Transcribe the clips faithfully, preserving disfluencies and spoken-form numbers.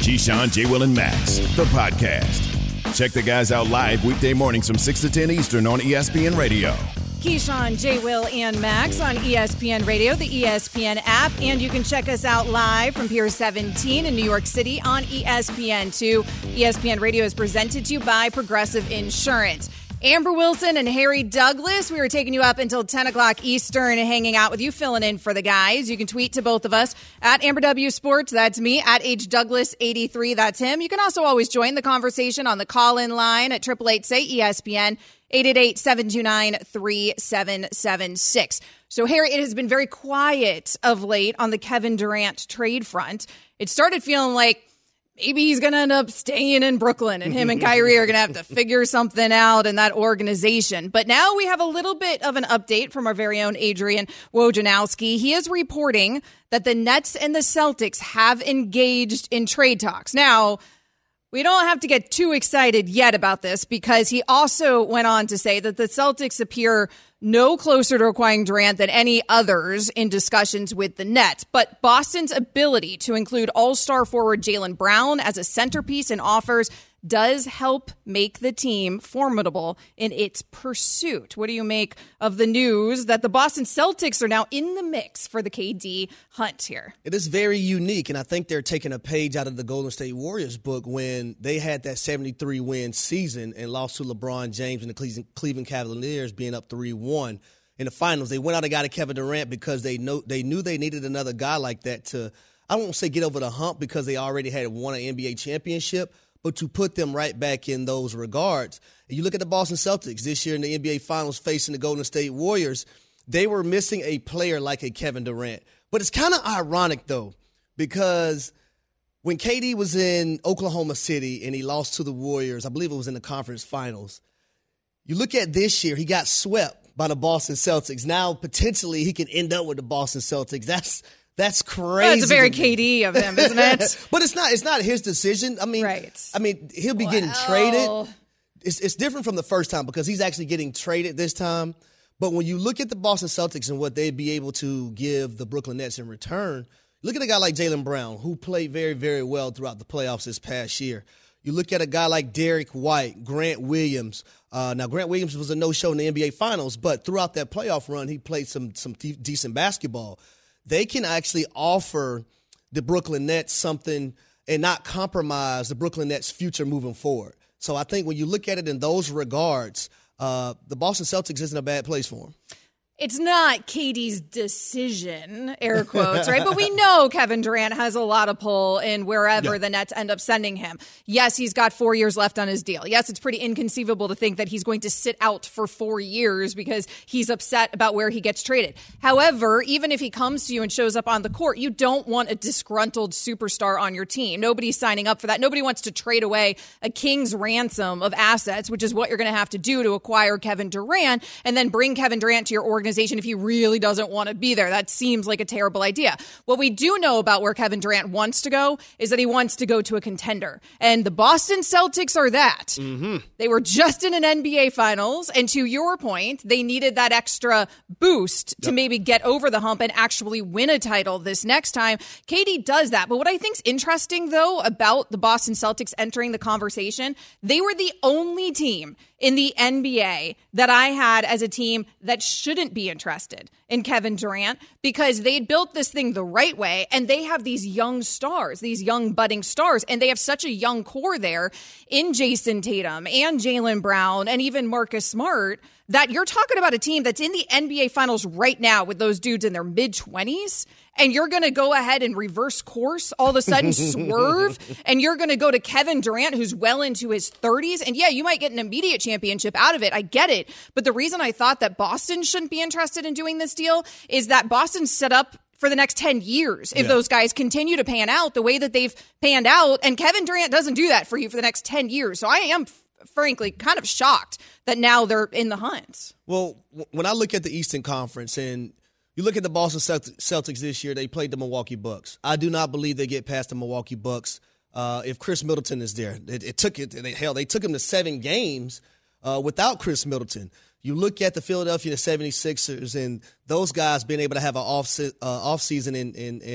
Keyshawn, J. Will, and Max, the podcast. Check the guys out live weekday mornings from six to ten Eastern on E S P N Radio. Keyshawn, J. Will, and Max on E S P N Radio, the E S P N app, and you can check us out live from Pier seventeen in New York City on E S P N two. E S P N Radio is presented to you by Progressive Insurance. Amber Wilson and Harry Douglas, we were taking you up until ten o'clock Eastern, hanging out with you, filling in for the guys. You can tweet to both of us at Amber W Sports, that's me, at H Douglas eighty-three, that's him. You can also always join the conversation on the call-in line at eight eight eight, say E S P N, eight eight eight, seven two nine, three seven seven six. So, Harry, it has been very quiet of late on the Kevin Durant trade front. It started feeling like maybe he's going to end up staying in Brooklyn and him and Kyrie are going to have to figure something out in that organization. But now we have a little bit of an update from our very own Adrian Wojnarowski. He is reporting that the Nets and the Celtics have engaged in trade talks. Now, we don't have to get too excited yet about this because he also went on to say that the Celtics appear no closer to acquiring Durant than any others in discussions with the Nets. But Boston's ability to include all-star forward Jaylen Brown as a centerpiece in offers does help make the team formidable in its pursuit. What do you make of the news that the Boston Celtics are now in the mix for the K D hunt here? It is very unique, and I think they're taking a page out of the Golden State Warriors book when they had that seventy-three win season and lost to LeBron James and the Cleveland Cavaliers being up three one in the finals. They went out and got a Kevin Durant because they know they knew they needed another guy like that to, I won't say get over the hump because they already had won an N B A championship, but to put them right back in those regards. And you look at the Boston Celtics this year in the N B A Finals facing the Golden State Warriors, they were missing a player like a Kevin Durant. But it's kind of ironic, though, because when K D was in Oklahoma City and he lost to the Warriors, I believe it was in the conference finals, you look at this year, he got swept by the Boston Celtics. Now, potentially, he can end up with the Boston Celtics. That's That's crazy. That's very K D of him, isn't it? But it's not. It's not his decision. I mean, right. I mean, he'll be well. getting traded. It's it's different from the first time because he's actually getting traded this time. But when you look at the Boston Celtics and what they'd be able to give the Brooklyn Nets in return, look at a guy like Jaylen Brown, who played very, very well throughout the playoffs this past year. You look at a guy like Derek White, Grant Williams. Uh, now, Grant Williams was a no-show in the N B A Finals, but throughout that playoff run, he played some some de- decent basketball. They can actually offer the Brooklyn Nets something and not compromise the Brooklyn Nets' future moving forward. So I think when you look at it in those regards, uh, the Boston Celtics isn't a bad place for them. It's not K D's decision, air quotes, right? But we know Kevin Durant has a lot of pull in wherever yeah. the Nets end up sending him. Yes, he's got four years left on his deal. Yes, it's pretty inconceivable to think that he's going to sit out for four years because he's upset about where he gets traded. However, even if he comes to you and shows up on the court, you don't want a disgruntled superstar on your team. Nobody's signing up for that. Nobody wants to trade away a king's ransom of assets, which is what you're going to have to do to acquire Kevin Durant and then bring Kevin Durant to your organization if he really doesn't want to be there. That seems like a terrible idea. What we do know about where Kevin Durant wants to go is that he wants to go to a contender. And the Boston Celtics are that. Mm-hmm. They were just in an N B A Finals. And to your point, they needed that extra boost to yep. maybe get over the hump and actually win a title this next time. K D does that. But what I think is interesting, though, about the Boston Celtics entering the conversation, they were the only team in the N B A that I had as a team that shouldn't be interested in Kevin Durant because they built this thing the right way and they have these young stars, these young budding stars, and they have such a young core there in Jason Tatum and Jaylen Brown and even Marcus Smart that you're talking about a team that's in the N B A Finals right now with those dudes in their mid-twenties, and you're going to go ahead and reverse course, all of a sudden swerve, and you're going to go to Kevin Durant, who's well into his thirties, and yeah, you might get an immediate championship out of it. I get it. But the reason I thought that Boston shouldn't be interested in doing this deal is that Boston's set up for the next ten years if yeah. those guys continue to pan out the way that they've panned out, and Kevin Durant doesn't do that for you for the next ten years. So I am frankly kind of shocked that now they're in the hunt. Well, when I look at the Eastern Conference and you look at the Boston Celtics this year, they played the Milwaukee Bucks. I do not believe they get past the Milwaukee Bucks uh, if Chris Middleton is there. It, it took it. They, hell, they took him to seven games uh, without Chris Middleton. You look at the Philadelphia seventy-sixers and those guys being able to have an off uh, off season and and and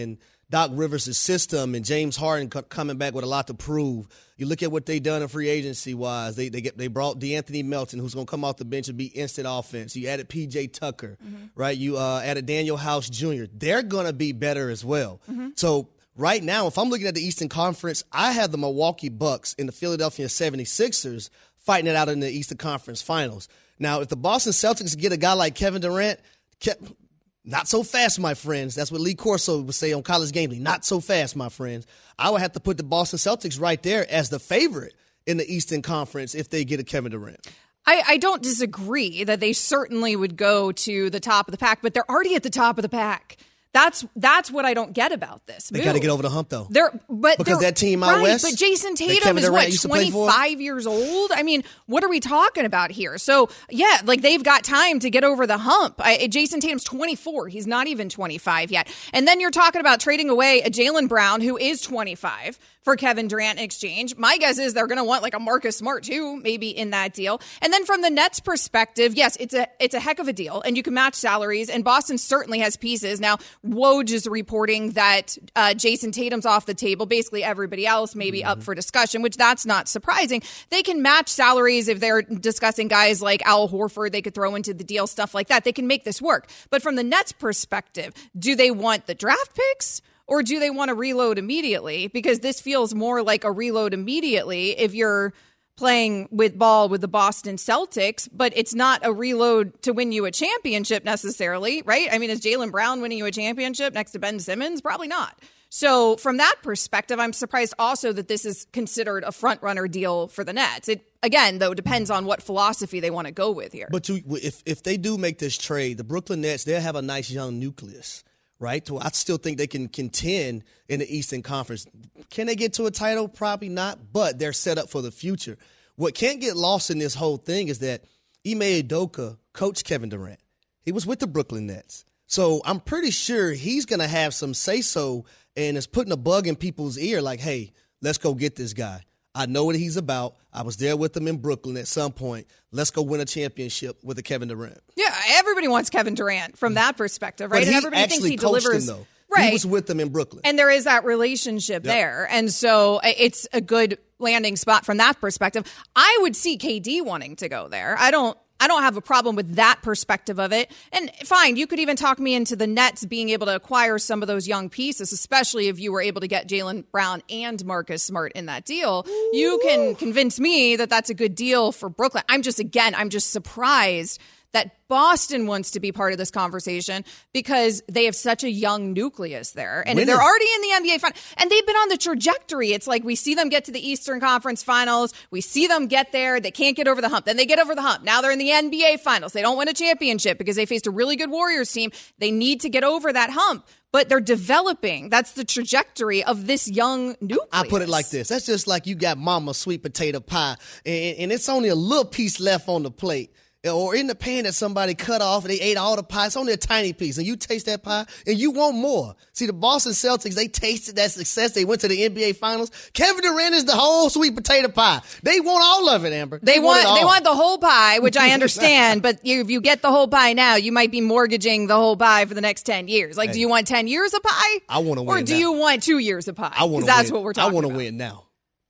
Doc Rivers' system and James Harden co- coming back with a lot to prove. You look at what they done in free agency wise. They they get they brought DeAnthony Melton, who's going to come off the bench and be instant offense. You added P J Tucker, mm-hmm. right? You uh, added Daniel House Junior They're going to be better as well. Mm-hmm. So right now, if I'm looking at the Eastern Conference, I have the Milwaukee Bucks and the Philadelphia seventy-sixers fighting it out in the Eastern Conference Finals. Now, if the Boston Celtics get a guy like Kevin Durant, Ke- not so fast, my friends. That's what Lee Corso would say on College Game Day. Not so fast, my friends. I would have to put the Boston Celtics right there as the favorite in the Eastern Conference if they get a Kevin Durant. I, I don't disagree that they certainly would go to the top of the pack, but they're already at the top of the pack. That's that's what I don't get about this. They got to get over the hump, though. They're, but because they're, that team out right, west. But Jason Tatum is what, twenty-five years old? I mean, what are we talking about here? So, yeah, like they've got time to get over the hump. I, Jason Tatum's twenty-four. He's not even twenty-five yet. And then you're talking about trading away a Jaylen Brown, who is twenty-five, for Kevin Durant in exchange. My guess is they're going to want like a Marcus Smart, too, maybe in that deal. And then from the Nets' perspective, yes, it's a it's a heck of a deal, and you can match salaries, and Boston certainly has pieces. Now, Woj is reporting that uh, Jason Tatum's off the table. Basically, everybody else may be mm-hmm. up for discussion, which that's not surprising. They can match salaries if they're discussing guys like Al Horford. They could throw into the deal, stuff like that. They can make this work. But from the Nets' perspective, do they want the draft picks? Or do they want to reload immediately? Because this feels more like a reload immediately if you're playing with ball with the Boston Celtics, but it's not a reload to win you a championship necessarily, right? I mean, is Jaylen Brown winning you a championship next to Ben Simmons? Probably not. So from that perspective, I'm surprised also that this is considered a front-runner deal for the Nets. It, again, though, depends on what philosophy they want to go with here. But to, if, if they do make this trade, the Brooklyn Nets, they'll have a nice young nucleus. Right? So I still think they can contend in the Eastern Conference. Can they get to a title? Probably not, but they're set up for the future. What can't get lost in this whole thing is that Ime Udoka coached Kevin Durant. He was with the Brooklyn Nets. So I'm pretty sure he's going to have some say-so and is putting a bug in people's ear like, hey, let's go get this guy. I know what he's about. I was there with him in Brooklyn at some point. Let's go win a championship with a Kevin Durant. Yeah, everybody wants Kevin Durant from that perspective, right? But he and everybody actually thinks he coached delivers. Him, though. Right. He was with them in Brooklyn. And there is that relationship yep. there. And so it's a good landing spot from that perspective. I would see K D wanting to go there. I don't I don't have a problem with that perspective of it. And fine, you could even talk me into the Nets being able to acquire some of those young pieces, especially if you were able to get Jaylen Brown and Marcus Smart in that deal. Ooh. You can convince me that that's a good deal for Brooklyn. I'm just, again, I'm just surprised that Boston wants to be part of this conversation because they have such a young nucleus there. And Winning. They're already in the N B A final. And they've been on the trajectory. It's like we see them get to the Eastern Conference Finals. We see them get there. They can't get over the hump. Then they get over the hump. Now they're in the N B A Finals. They don't win a championship because they faced a really good Warriors team. They need to get over that hump. But they're developing. That's the trajectory of this young nucleus. I put it like this. That's just like you got mama sweet potato pie, and, and it's only a little piece left on the plate. Or in the pan that somebody cut off and they ate all the pie. It's only a tiny piece. And you taste that pie and you want more. See, the Boston Celtics, they tasted that success. They went to the N B A Finals. Kevin Durant is the whole sweet potato pie. They want all of it, Amber. They, they want, want they want the whole pie, which I understand. But you, if you get the whole pie now, you might be mortgaging the whole pie for the next ten years. Like, hey, do you want ten years of pie? I want to win Or do now. you want two years of pie? I want to That's win. what we're talking I want to win now.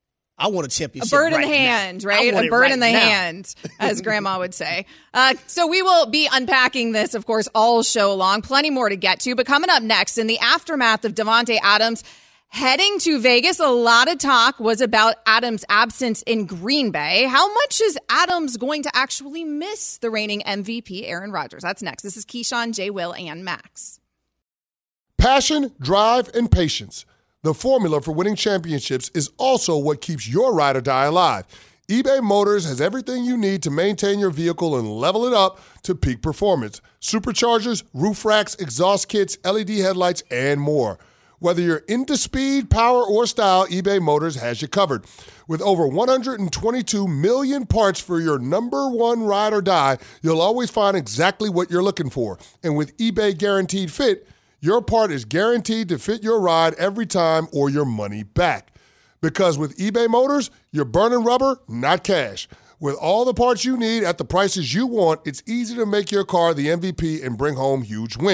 I want a championship. A bird right in the hand, now. right? A bird right in the now. hand, as Grandma would say. Uh, so we will be unpacking this, of course, all show long. Plenty more to get to. But coming up next, in the aftermath of Davante Adams heading to Vegas, a lot of talk was about Adams' absence in Green Bay. How much is Adams going to actually miss the reigning M V P, Aaron Rodgers? That's next. This is Keyshawn, J. Will, and Max. Passion, drive, and patience. The formula for winning championships is also what keeps your ride or die alive. eBay Motors has everything you need to maintain your vehicle and level it up to peak performance. Superchargers, roof racks, exhaust kits, L E D headlights, and more. Whether you're into speed, power, or style, eBay Motors has you covered. With over one hundred twenty-two million parts for your number one ride or die, you'll always find exactly what you're looking for. And with eBay Guaranteed Fit, your part is guaranteed to fit your ride every time or your money back. Because with eBay Motors, you're burning rubber, not cash. With all the parts you need at the prices you want, it's easy to make your car the M V P and bring home huge wins.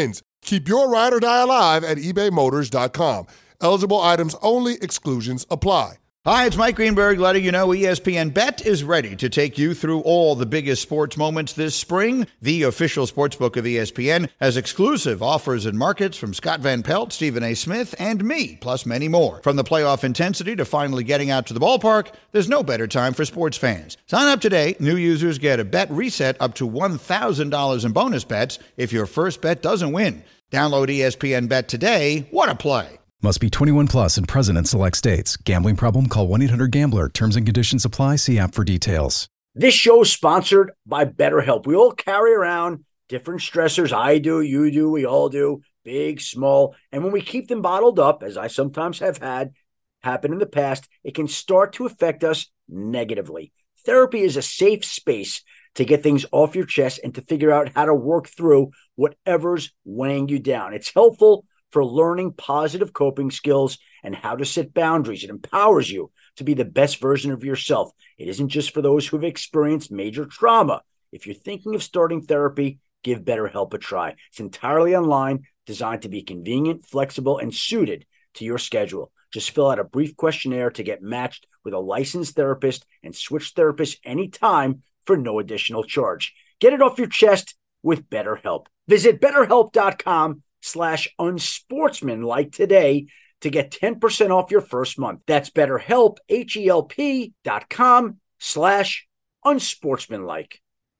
Keep your ride or die alive at ebay motors dot com. Eligible items only. Exclusions apply. Hi, it's Mike Greenberg letting you know E S P N Bet is ready to take you through all the biggest sports moments this spring. The official sportsbook of E S P N has exclusive offers and markets from Scott Van Pelt, Stephen A. Smith, and me, plus many more. From the playoff intensity to finally getting out to the ballpark, there's no better time for sports fans. Sign up today. New users get a bet reset up to one thousand dollars in bonus bets if your first bet doesn't win. Download E S P N Bet today. What a play. Must be twenty-one plus and present in select states. Gambling problem? Call one eight hundred gambler. Terms and conditions apply. See app for details. This show is sponsored by BetterHelp. We all carry around different stressors. I do, you do, we all do, big, small. And when we keep them bottled up, as I sometimes have had happen in the past, it can start to affect us negatively. Therapy is a safe space to get things off your chest and to figure out how to work through whatever's weighing you down. It's helpful for learning positive coping skills and how to set boundaries. It empowers you to be the best version of yourself. It isn't just for those who have experienced major trauma. If you're thinking of starting therapy, give BetterHelp a try. It's entirely online, designed to be convenient, flexible, and suited to your schedule. Just fill out a brief questionnaire to get matched with a licensed therapist and switch therapists anytime for no additional charge. Get it off your chest with BetterHelp. Visit BetterHelp.com slash unsportsmanlike today to get ten percent off your first month. That's BetterHelp, H-E-L-P dot com slash unsportsmanlike.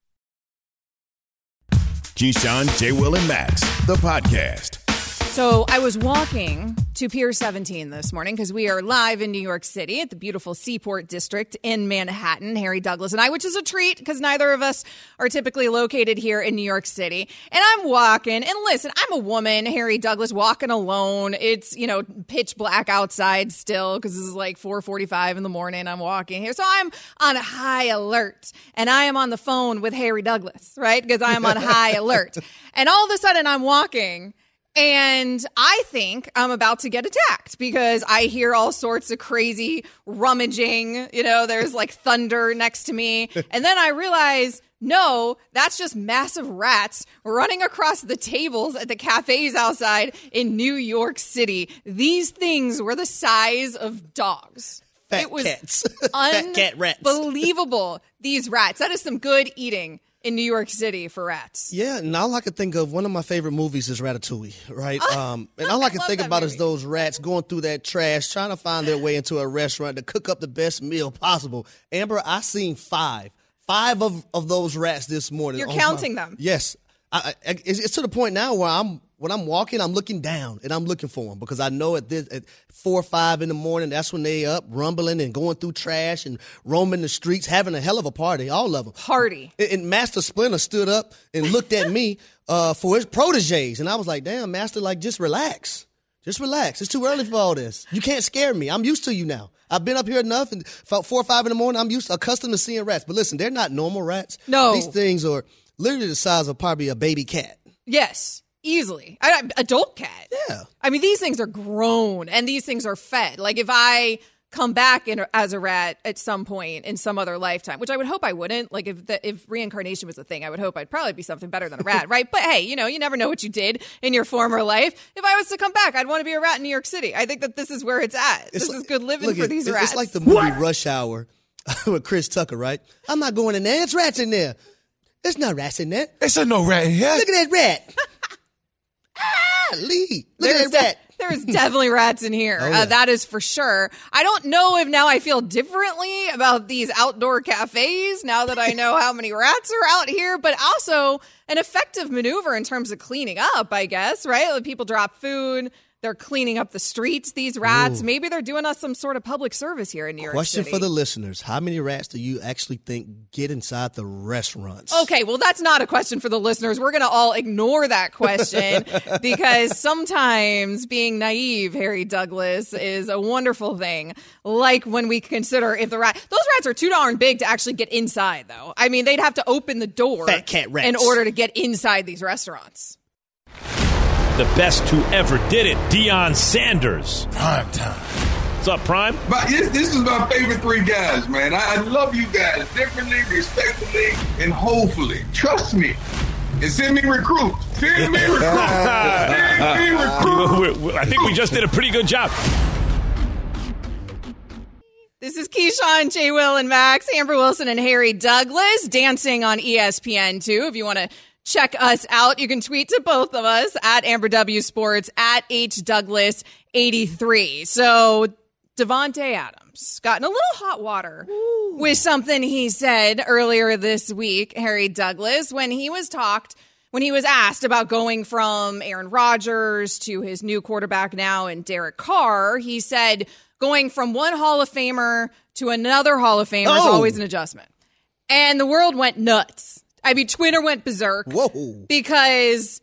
Keyshawn, J. Will, and Max, the podcast. So I was walking to Pier seventeen this morning because we are live in New York City at the beautiful Seaport District in Manhattan, Harry Douglas and I, which is a treat because neither of us are typically located here in New York City. And I'm walking, and listen, I'm a woman, Harry Douglas, walking alone. It's, you know, pitch black outside still because this is like four forty-five in the morning. I'm walking here. So I'm on high alert, and I am on the phone with Harry Douglas, right? Because I am on high alert. And all of a sudden I'm walking, and I think I'm about to get attacked because I hear all sorts of crazy rummaging. You know, there's like thunder next to me. And then I realize, no, that's just massive rats running across the tables at the cafes outside in New York City. These things were the size of dogs. Fat it was cats. Fat cat rats. Unbelievable, these rats. That is some good eating in New York City for rats. Yeah, and all I can think of, one of my favorite movies is Ratatouille, right? Um, and all I can I think about movie. is those rats going through that trash, trying to find their way into a restaurant to cook up the best meal possible. Amber, I seen five. Five of, of those rats this morning. You're on counting my, them. Yes. I, I, it's, it's to the point now where I'm when I'm walking, I'm looking down and I'm looking for them because I know at this at four or five in the morning, that's when they up rumbling and going through trash and roaming the streets, having a hell of a party, all of them. Party. And, and Master Splinter stood up and looked at me uh, for his proteges, and I was like, "Damn, Master, like just relax, just relax. It's too early for all this. You can't scare me. I'm used to you now. I've been up here enough, and about four or five in the morning, I'm used accustomed to seeing rats. But listen, they're not normal rats. No, these things are literally the size of probably a baby cat. Yes. Easily. I, adult cat. Yeah. I mean, these things are grown and these things are fed. Like if I come back in, as a rat at some point in some other lifetime, which I would hope I wouldn't. Like if the, if reincarnation was a thing, I would hope I'd probably be something better than a rat, right? But hey, you know, you never know what you did in your former life. If I was to come back, I'd want to be a rat in New York City. I think that this is where it's at. It's this like, is good living look, for it, these it, rats. It's like the movie What? Rush Hour with Chris Tucker, right? I'm not going in there. It's rats in there. There's no rats in there. There's no rat in here. Look at that rat. Ah, Lee. Look There's at that rat. de- there's definitely rats in here. Oh, yeah. uh, that is for sure. I don't know if now I feel differently about these outdoor cafes now that I know how many rats are out here, but also an effective maneuver in terms of cleaning up, I guess, right? Like people drop food. They're cleaning up the streets, these rats. Ooh. Maybe they're doing us some sort of public service here in New York Question City. for the listeners. How many rats do you actually think get inside the restaurants? Okay, well, that's not a question for the listeners. We're going to all ignore that question because sometimes being naive, Harry Douglas, is a wonderful thing. Like when we consider if the rat, those rats are too darn big to actually get inside, though. I mean, they'd have to open the door Fat cat rats. in order to get inside these restaurants. The best who ever did it, Deion Sanders. Prime time. What's up, Prime? But this, this is my favorite three guys, man. I, I love you guys differently, respectfully, and hopefully. Trust me. and send me recruits. Send me recruits. Send me recruits. I think we just did a pretty good job. This is Keyshawn, J. Will, and Max, Amber Wilson, and Harry Douglas dancing on E S P N two. If you want to check us out, you can tweet to both of us at Amber W Sports, at H Douglas eighty-three. So Davante Adams got in a little hot water Ooh. with something he said earlier this week, Harry Douglas, when he was talked, when he was asked about going from Aaron Rodgers to his new quarterback now in Derek Carr. He said going from one Hall of Famer to another Hall of Famer oh. is always an adjustment. And the world went nuts. I mean, Twitter went berserk. Whoa. Because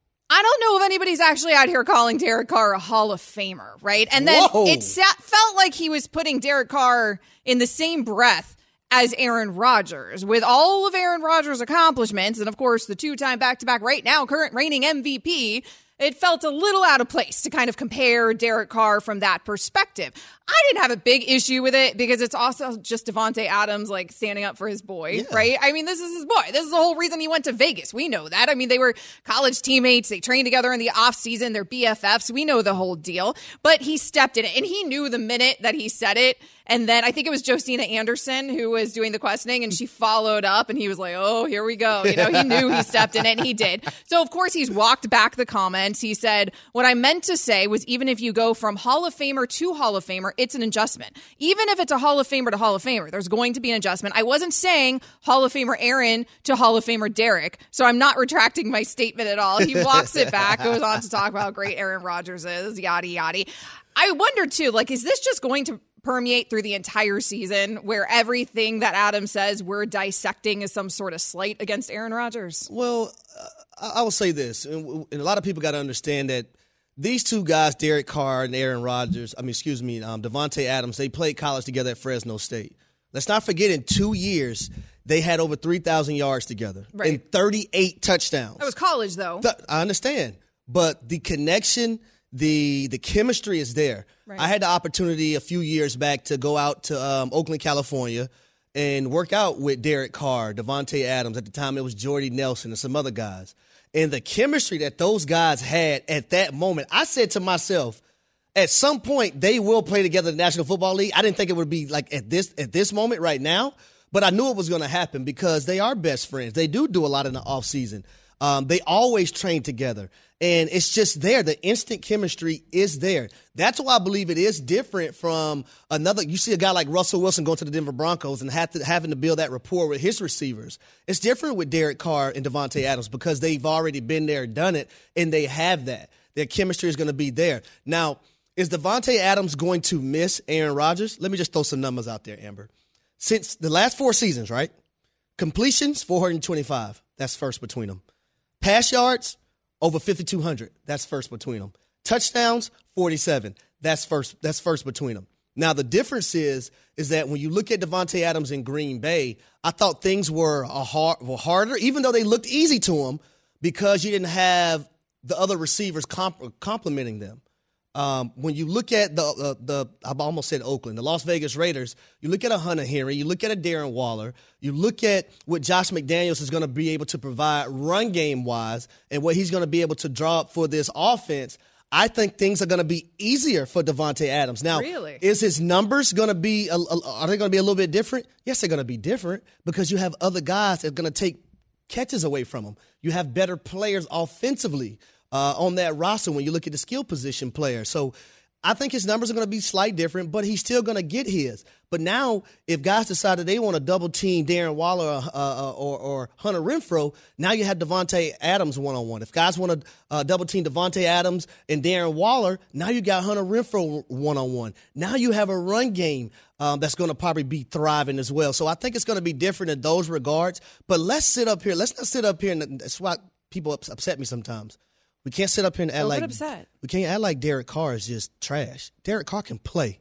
I don't know if anybody's actually out here calling Derek Carr a Hall of Famer, right? And then Whoa. it sat, felt like he was putting Derek Carr in the same breath as Aaron Rodgers. With all of Aaron Rodgers' accomplishments, and of course the two-time back-to-back right now current reigning M V P, it felt a little out of place to kind of compare Derek Carr from that perspective. I didn't have a big issue with it because it's also just Davante Adams, like, standing up for his boy, yeah. right? I mean, this is his boy. This is the whole reason he went to Vegas. We know that. I mean, they were college teammates. They trained together in the offseason. They're B F Fs. We know the whole deal. But he stepped in it, and he knew the minute that he said it. And then I think it was Josina Anderson who was doing the questioning, and she followed up, and he was like, oh, here we go. You know, he knew he stepped in it, and he did. So, of course, he's walked back the comments. He said, what I meant to say was even if you go from Hall of Famer to Hall of Famer, it's an adjustment. Even if it's a Hall of Famer to Hall of Famer, there's going to be an adjustment. I wasn't saying Hall of Famer Aaron to Hall of Famer Derek, so I'm not retracting my statement at all. He walks it back, goes on to talk about how great Aaron Rodgers is, yada, yada. I wonder, too, like, is this just going to permeate through the entire season where everything that Adam says we're dissecting is some sort of slight against Aaron Rodgers? Well, uh, I will say this, and, and a lot of people got to understand that these two guys, Derek Carr and Aaron Rodgers, I mean, excuse me, um, Davante Adams, they played college together at Fresno State. Let's not forget in two years, they had over three thousand yards together right. and thirty-eight touchdowns. That was college, though. Th- I understand. But the connection, the the chemistry is there. Right. I had the opportunity a few years back to go out to um, Oakland, California, and work out with Derek Carr, Davante Adams. At the time, it was Jordy Nelson and some other guys. And the chemistry that those guys had at that moment, I said to myself, at some point, they will play together in the National Football League. I didn't think it would be like at this at this moment right now, but I knew it was going to happen because they are best friends. They do do a lot in the offseason. Um, they always train together. And it's just there. The instant chemistry is there. That's why I believe it is different from another. You see a guy like Russell Wilson going to the Denver Broncos and have to, having to build that rapport with his receivers. It's different with Derek Carr and Davante Adams because they've already been there, done it, and they have that. Their chemistry is going to be there. Now, is Davante Adams going to miss Aaron Rodgers? Let me just throw some numbers out there, Amber. Since the last four seasons, right? Completions, four hundred twenty-five. That's first between them. Pass yards, over fifty-two hundred. That's first between them. Touchdowns, forty-seven. That's first That's first between them. Now, the difference is, is that when you look at Davante Adams in Green Bay, I thought things were, a hard, were harder, even though they looked easy to him because you didn't have the other receivers comp- complimenting them. Um, when you look at the, uh, the, I almost said Oakland, the Las Vegas Raiders, you look at a Hunter Henry, you look at a Darren Waller, you look at what Josh McDaniels is going to be able to provide run game wise and what he's going to be able to draw up for this offense. I think things are going to be easier for Davante Adams. Now, really? Is his numbers going to be, a, a, are they going to be a little bit different? Yes, they're going to be different because you have other guys that are going to take catches away from him. You have better players offensively. Uh, on that roster when you look at the skill position player. So I think his numbers are going to be slightly different, but he's still going to get his. But now if guys decide that they want to double-team Darren Waller uh, or, or Hunter Renfrow, now you have Davante Adams one-on-one. If guys want to uh, double-team Davante Adams and Darren Waller, now you got Hunter Renfrow one-on-one. Now you have a run game um, that's going to probably be thriving as well. So I think it's going to be different in those regards. But let's sit up here. Let's not sit up here, and that's why people upset me sometimes. We can't sit up here and act like upset. we can't act like Derek Carr is just trash. Derek Carr can play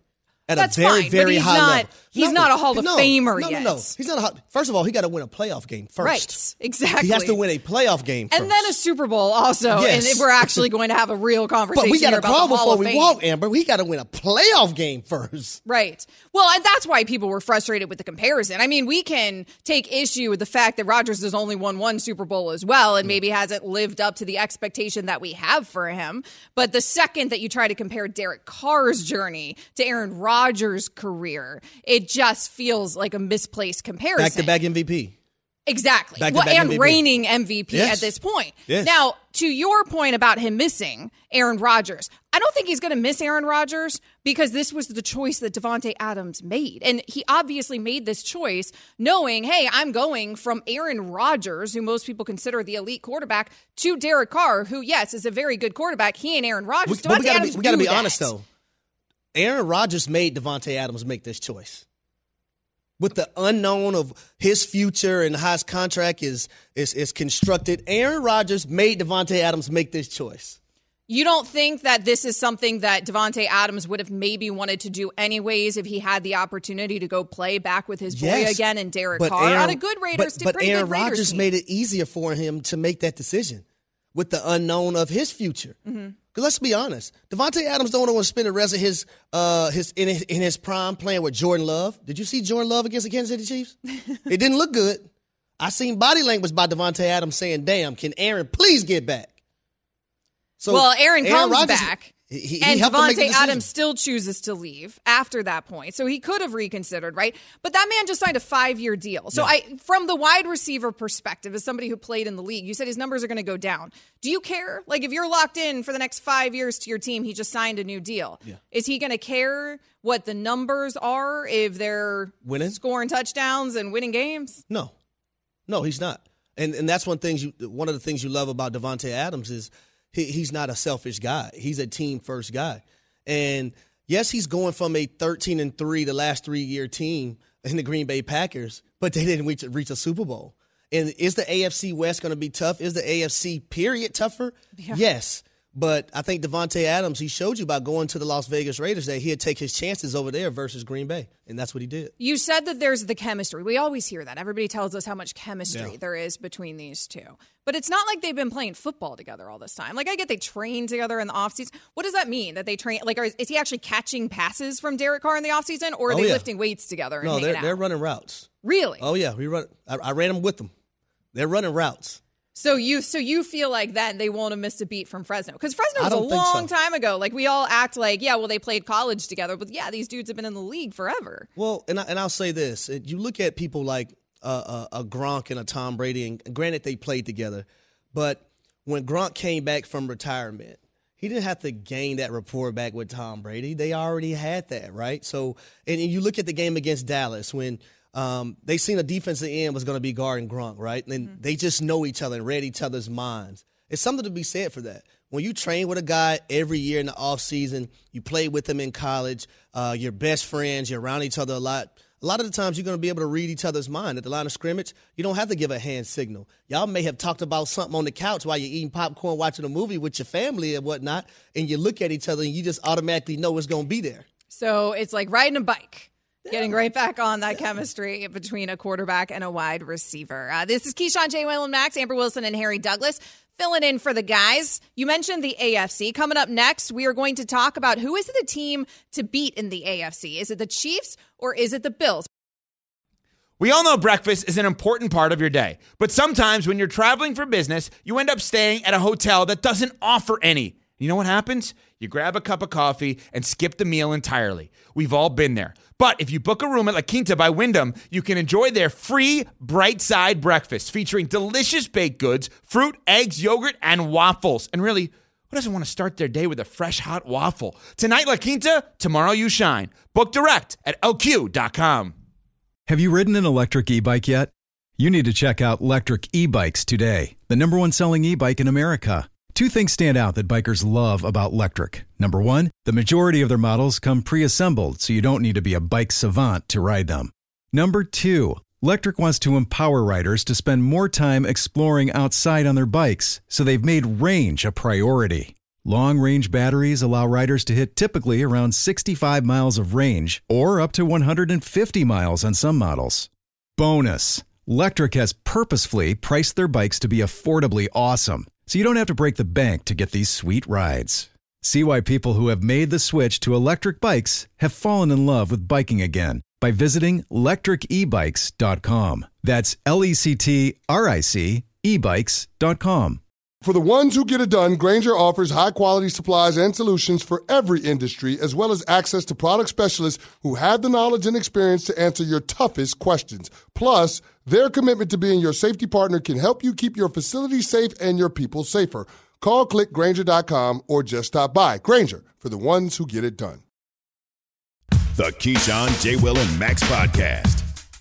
at That's a very, fine, very but he's high not, level. He's no, not a Hall of no, Famer no, yet. No, no, no. He's not a Hall. First of all, he got to win a playoff game first. Right, exactly. He has to win a playoff game first. And then a Super Bowl also. Yes. And if we're actually going to have a real conversation But we got here to about call the Hall before of we Fame. walk, Amber. We got to win a playoff game first. Right. Well, and that's why people were frustrated with the comparison. I mean, we can take issue with the fact that Rodgers has only won one Super Bowl as well and maybe hasn't lived up to the expectation that we have for him. But the second that you try to compare Derek Carr's journey to Aaron Rodgers' career, it just feels like a misplaced comparison. Back-to-back M V P. Exactly. Back to well, back and M V P. reigning M V P Yes. at this point. Yes. Now, to your point about him missing Aaron Rodgers, I don't think he's going to miss Aaron Rodgers because this was the choice that Davante Adams made. And he obviously made this choice knowing, hey, I'm going from Aaron Rodgers, who most people consider the elite quarterback, to Derek Carr, who, yes, is a very good quarterback. He and Aaron Rodgers. We, but we Davante gotta Adams be, we gotta do be that. honest, though. Aaron Rodgers made Davante Adams make this choice. With the unknown of his future and how his contract is is is constructed, Aaron Rodgers made Davante Adams make this choice. You don't think that this is something that Davante Adams would have maybe wanted to do anyways if he had the opportunity to go play back with his boy Yes, again and Derek but Carr Aaron- on a good Raiders But, team? but pretty Aaron good Raiders Rodgers team. made it easier for him to make that decision with the unknown of his future. Because let's be honest, Davante Adams don't want to spend the rest of his uh his in, his in his prime playing with Jordan Love. Did you see Jordan Love against the Kansas City Chiefs? It didn't look good. I seen body language by Davante Adams saying, "Damn, can Aaron please get back?" So Well, Aaron comes Rodgers, back. He, he And helped him make the Davante decision. Adams still chooses to leave after that point. So he could have reconsidered, right? But that man just signed a five-year deal. So Yeah. I, from the wide receiver perspective, as somebody who played in the league, you said his numbers are going to go down. Do you care? Like if you're locked in for the next five years to your team, he just signed a new deal. Yeah. Is he going to care what the numbers are if they're Winning? scoring touchdowns and winning games? No, no, he's not. And and that's one things you one of the things you love about Davante Adams is he, he's not a selfish guy. He's a team first guy. And yes, he's going from a thirteen and three, the last three year team in the Green Bay Packers, but they didn't reach reach a Super Bowl. And is the A F C West going to be tough? Is the A F C period tougher? Yeah. Yes. But I think Davante Adams, he showed you by going to the Las Vegas Raiders that he'd take his chances over there versus Green Bay. And that's what he did. You said that there's the chemistry. We always hear that. Everybody tells us how much chemistry Yeah. there is between these two. But it's not like they've been playing football together all this time. Like, I get they train together in the offseason. What does that mean, that they train? Like, are, is he actually catching passes from Derek Carr in the offseason, or are Oh, they yeah. lifting weights together and No, hanging they're, out? they're running routes. Really? Oh, yeah. We run. I, I ran them with them. They're running routes. So you so you feel like that they won't have missed a beat from Fresno? Because Fresno I was a don't think long so. time ago. Like, we all act like, yeah, well, they played college together. But, yeah, these dudes have been in the league forever. Well, and, I, and I'll say this. You look at people like uh, a, a Gronk and a Tom Brady, and granted they played together, but when Gronk came back from retirement, he didn't have to gain that rapport back with Tom Brady. They already had that, right? So, and you look at the game against Dallas when um, they seen a defensive end was going to be guarding Gronk, right? And mm-hmm. they just know each other and read each other's minds. It's something to be said for that. When you train with a guy every year in the offseason, you play with him in college, uh, you're best friends, you're around each other a lot. A lot of the times you're going to be able to read each other's mind. At the line of scrimmage, you don't have to give a hand signal. Y'all may have talked about something on the couch while you're eating popcorn, watching a movie with your family and whatnot, and you look at each other and you just automatically know it's going to be there. So it's like riding a bike. Getting right back on that chemistry between a quarterback and a wide receiver. Uh, this is Keyshawn, J. Will, and Max, Amber Wilson, and Harry Douglas filling in for the guys. You mentioned the A F C. Coming up next, we are going to talk about who is the team to beat in the A F C. Is it the Chiefs or is it the Bills? We all know breakfast is an important part of your day, but sometimes when you're traveling for business, you end up staying at a hotel that doesn't offer any. You know what happens? You grab a cup of coffee and skip the meal entirely. We've all been there. But if you book a room at La Quinta by Wyndham, you can enjoy their free Bright Side breakfast featuring delicious baked goods, fruit, eggs, yogurt, and waffles. And really, who doesn't want to start their day with a fresh, hot waffle? Tonight, La Quinta, tomorrow you shine. Book direct at L Q dot com. Have you ridden an electric e-bike yet? You need to check out Lectric E-Bikes today, the number one selling e-bike in America. Two things stand out that bikers love about Lectric. Number one, the majority of their models come pre-assembled, so you don't need to be a bike savant to ride them. Number two, Lectric wants to empower riders to spend more time exploring outside on their bikes, so they've made range a priority. Long-range batteries allow riders to hit typically around sixty-five miles of range or up to one hundred fifty miles on some models. Bonus, Lectric has purposefully priced their bikes to be affordably awesome, so you don't have to break the bank to get these sweet rides. See why people who have made the switch to electric bikes have fallen in love with biking again by visiting lectric e bikes dot com. That's L E C T R I C e bikes dot com. For the ones who get it done, Grainger offers high-quality supplies and solutions for every industry, as well as access to product specialists who have the knowledge and experience to answer your toughest questions. Plus, their commitment to being your safety partner can help you keep your facility safe and your people safer. Call, click Grainger dot com, or just stop by. Grainger, for the ones who get it done. The Keyshawn, J. Will, and Max Podcast.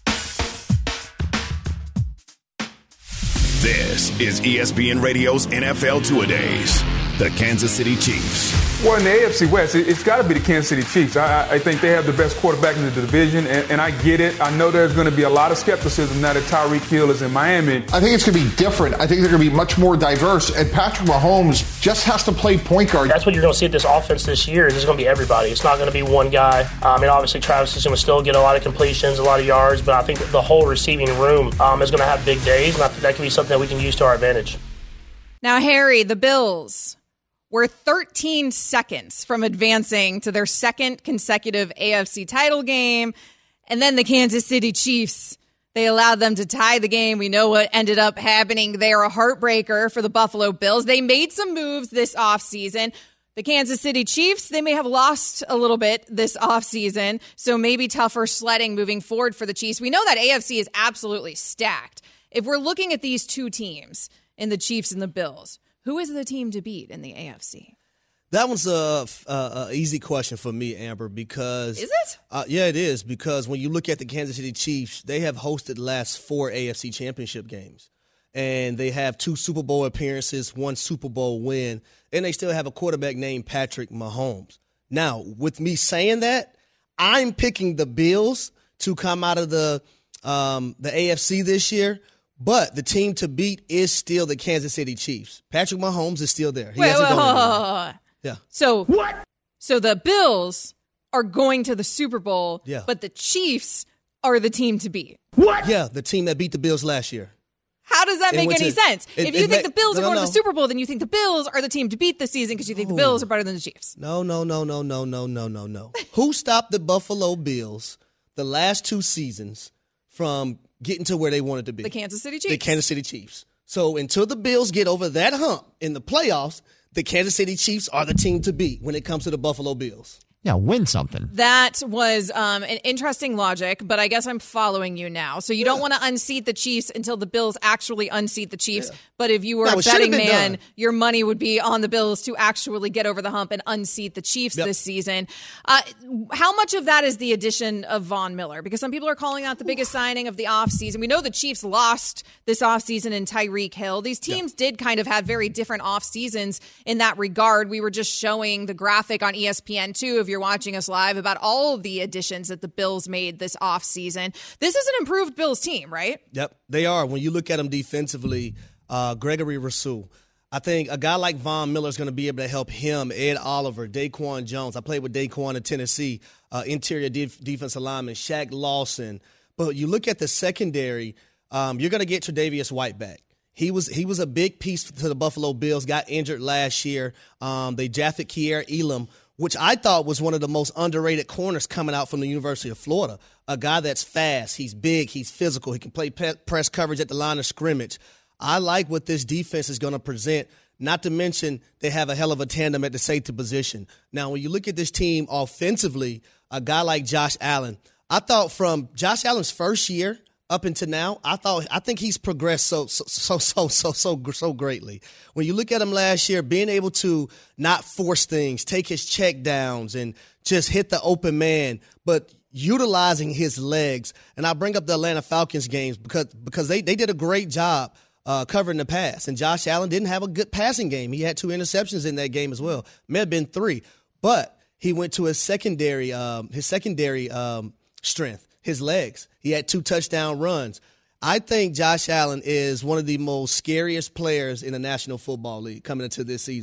This is E S P N Radio's N F L Two-A-Days. The Kansas City Chiefs. Well, in the A F C West, it, it's got to be the Kansas City Chiefs. I, I think they have the best quarterback in the division, and, and I get it. I know there's going to be a lot of skepticism now that Tyreek Hill is in Miami. I think it's going to be different. I think they're going to be much more diverse, and Patrick Mahomes just has to play point guard. That's what you're going to see at this offense this year. It's going to be everybody. It's not going to be one guy. Um, and obviously, Travis is going to still get a lot of completions, a lot of yards, but I think the whole receiving room um, is going to have big days, and I think that can be something that we can use to our advantage. Now, Harry, the Bills were thirteen seconds from advancing to their second consecutive A F C title game. And then the Kansas City Chiefs, they allowed them to tie the game. We know what ended up happening there, a heartbreaker for the Buffalo Bills. They made some moves this offseason. The Kansas City Chiefs, they may have lost a little bit this offseason, so maybe tougher sledding moving forward for the Chiefs. We know that A F C is absolutely stacked. If we're looking at these two teams, in the Chiefs and the Bills, who is the team to beat in the A F C? That one's a, a, a easy question for me, Amber, because is it? Uh, yeah, it is, because when you look at the Kansas City Chiefs, they have hosted the last four A F C championship games, and they have two Super Bowl appearances, one Super Bowl win, and they still have a quarterback named Patrick Mahomes. Now, with me saying that, I'm picking the Bills to come out of the um, the A F C this year. But the team to beat is still the Kansas City Chiefs. Patrick Mahomes is still there. He wait, hasn't wait, gone wait, anywhere. wait, wait. Yeah. So what? So the Bills are going to the Super Bowl, yeah. but the Chiefs are the team to beat. What? Yeah, the team that beat the Bills last year. How does that It make went any to- sense? it- if you it think ma- the Bills no, are going no, to the no. Super Bowl, then you think the Bills are the team to beat this season because you think the Bills are better than the Chiefs. No, no, no, no, no, no, no, no, no. Who stopped the Buffalo Bills the last two seasons from getting to where they wanted to be? The Kansas City Chiefs. The Kansas City Chiefs. So until the Bills get over that hump in the playoffs, the Kansas City Chiefs are the team to beat when it comes to the Buffalo Bills. Yeah, win something. That was um, an interesting logic, but I guess I'm following you now. So you yeah. don't want to unseat the Chiefs until the Bills actually unseat the Chiefs. Yeah. But if you were no, a betting man, done. your money would be on the Bills to actually get over the hump and unseat the Chiefs yep. this season. Uh, how much of that is the addition of Von Miller? Because some people are calling out the biggest signing of the offseason. We know the Chiefs lost this offseason in Tyreek Hill. These teams yeah. did kind of have very different off seasons in that regard. We were just showing the graphic on E S P N two if you're watching us live about all of the additions that the Bills made this offseason. This is an improved Bills team, right? Yep, they are. When you look at them defensively, uh, Gregory Rousseau, I think a guy like Von Miller is going to be able to help him, Ed Oliver, Daquan Jones. I played with Daquan in Tennessee, uh, interior def- defensive lineman, Shaq Lawson. But you look at the secondary, um, you're going to get Tre'Davious White back. He was he was a big piece to the Buffalo Bills, got injured last year. Um, they drafted Kier Elam, which I thought was one of the most underrated corners coming out from the University of Florida. A guy that's fast, he's big, he's physical, he can play pe- press coverage at the line of scrimmage. I like what this defense is going to present, not to mention they have a hell of a tandem at the safety position. Now, when you look at this team offensively, a guy like Josh Allen, I thought from Josh Allen's first year up until now, I thought I think he's progressed so so so so so so so greatly. When you look at him last year, being able to not force things, take his check downs, and just hit the open man, but utilizing his legs. And I bring up the Atlanta Falcons games because because they, they did a great job uh, covering the pass. And Josh Allen didn't have a good passing game. He had two interceptions in that game as well. May have been three, but he went to his secondary um, his secondary um, strength. His legs. He had two touchdown runs. I think Josh Allen is one of the most scariest players in the National Football League coming into this season.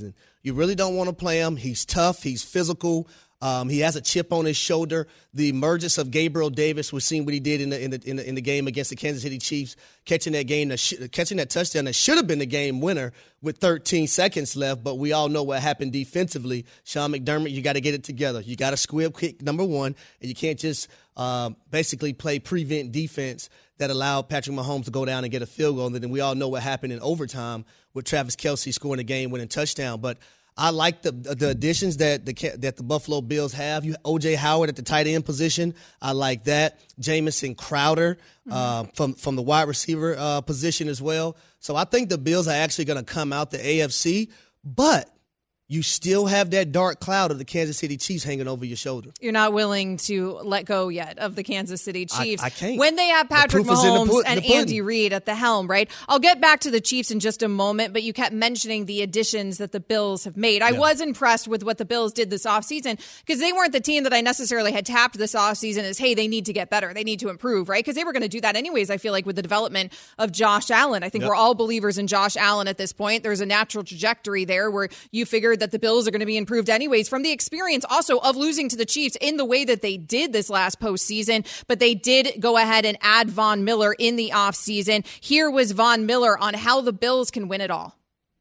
You really don't want to play him. He's tough. He's physical. Um, he has a chip on his shoulder. The emergence of Gabriel Davis, we've seen what he did in the in the in the, in the game against the Kansas City Chiefs, catching that game, that sh- catching that touchdown that should have been the game winner with thirteen seconds left. But we all know what happened defensively. Sean McDermott, you got to get it together. You got to squib kick number one, and you can't just uh, basically play prevent defense that allowed Patrick Mahomes to go down and get a field goal. And then we all know what happened in overtime with Travis Kelce scoring a game-winning touchdown. But I like the the additions that the that the Buffalo Bills have. You O J Howard at the tight end position. I like that. Jamison Crowder mm-hmm. uh, from from the wide receiver uh, position as well. So I think the Bills are actually going to come out the A F C, but you still have that dark cloud of the Kansas City Chiefs hanging over your shoulder. You're not willing to let go yet of the Kansas City Chiefs. I, I can't. When they have Patrick Mahomes pu- and Andy Reid at the helm, right? I'll get back to the Chiefs in just a moment, but you kept mentioning the additions that the Bills have made. I yeah. was impressed with what the Bills did this offseason because they weren't the team that I necessarily had tapped this offseason as, hey, they need to get better. They need to improve, right? Because they were going to do that anyways, I feel like, with the development of Josh Allen. I think yep. we're all believers in Josh Allen at this point. There's a natural trajectory there where you figured that the Bills are going to be improved anyways from the experience also of losing to the Chiefs in the way that they did this last postseason. But they did go ahead and add Von Miller in the offseason. Here was Von Miller on how the Bills can win it all.